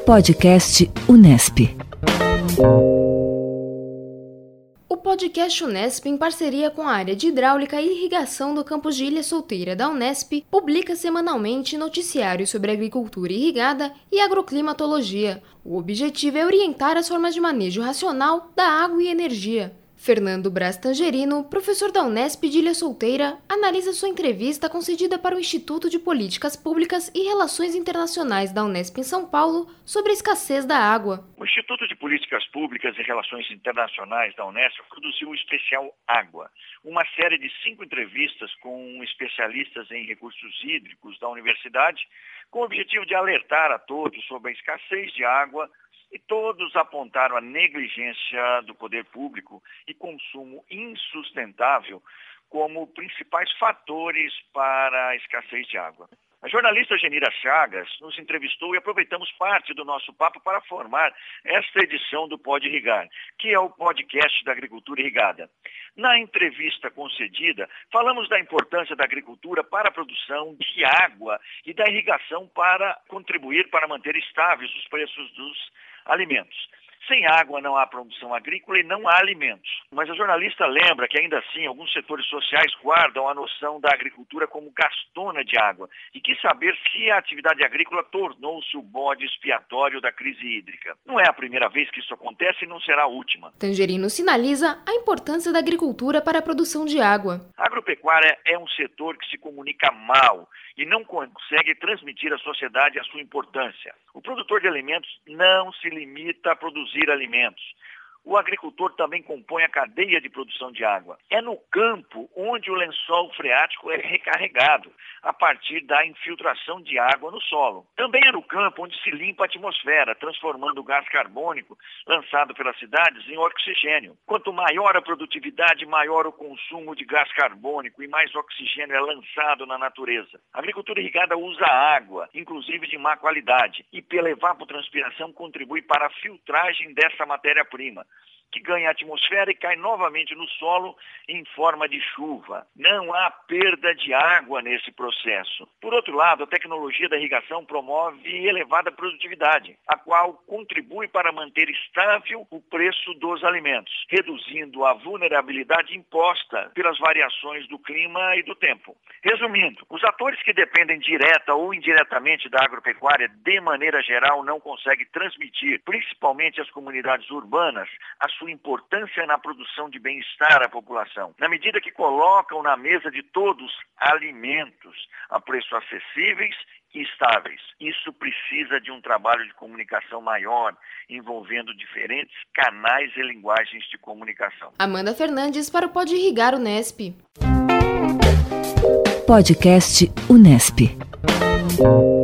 Podcast Unesp. O podcast Unesp, em parceria com a área de hidráulica e irrigação do campus de Ilha Solteira da Unesp, publica semanalmente noticiários sobre agricultura irrigada e agroclimatologia. O objetivo é orientar as formas de manejo racional da água e energia. Fernando Braz Tangerino, professor da Unesp de Ilha Solteira, analisa sua entrevista concedida para o Instituto de Políticas Públicas e Relações Internacionais da Unesp em São Paulo sobre a escassez da água. O Instituto de Políticas Públicas e Relações Internacionais da Unesp produziu o especial Água, uma série de 5 entrevistas com especialistas em recursos hídricos da universidade, com o objetivo de alertar a todos sobre a escassez de água, e todos apontaram a negligência do poder público e consumo insustentável como principais fatores para a escassez de água. A jornalista Genira Chagas nos entrevistou e aproveitamos parte do nosso papo para formar esta edição do Pode Irrigar, que é o podcast da agricultura irrigada. Na entrevista concedida, falamos da importância da agricultura para a produção de água e da irrigação para contribuir para manter estáveis os preços dos alimentos. Sem água não há produção agrícola e não há alimentos. Mas a jornalista lembra que ainda assim alguns setores sociais guardam a noção da agricultura como gastona de água e quis saber se a atividade agrícola tornou-se o bode expiatório da crise hídrica. Não é a primeira vez que isso acontece e não será a última. Tangerino sinaliza a importância da agricultura para a produção de água. A agropecuária é um setor que se comunica mal e não consegue transmitir à sociedade a sua importância. O produtor de alimentos não se limita a produzir alimentos. O agricultor também compõe a cadeia de produção de água. É no campo onde o lençol freático é recarregado, a partir da infiltração de água no solo. Também é no campo onde se limpa a atmosfera, transformando o gás carbônico lançado pelas cidades em oxigênio. Quanto maior a produtividade, maior o consumo de gás carbônico e mais oxigênio é lançado na natureza. A agricultura irrigada usa água, inclusive de má qualidade, e pela evapotranspiração contribui para a filtragem dessa matéria-prima, que ganha a atmosfera e cai novamente no solo em forma de chuva. Não há perda de água nesse processo. Por outro lado, a tecnologia da irrigação promove elevada produtividade, a qual contribui para manter estável o preço dos alimentos, reduzindo a vulnerabilidade imposta pelas variações do clima e do tempo. Resumindo, os atores que dependem direta ou indiretamente da agropecuária, de maneira geral, não conseguem transmitir, principalmente as comunidades urbanas, a sua importância na produção de bem-estar à população, na medida que colocam na mesa de todos alimentos a preços acessíveis e estáveis. Isso precisa de um trabalho de comunicação maior, envolvendo diferentes canais e linguagens de comunicação. Amanda Fernandes para o Pode Irrigar Unesp. Podcast Unesp.